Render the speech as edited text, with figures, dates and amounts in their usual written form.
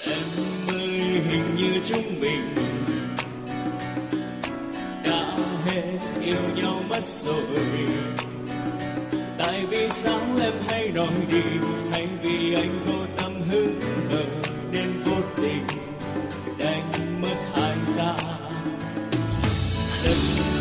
Em ơi, hình như chúng mình đã hết yêu nhau mất rồi. Tại vì sao em hay nói đi, hay vì anh vô tâm hứng hờ nên vô tình đánh mất hai ta. Dần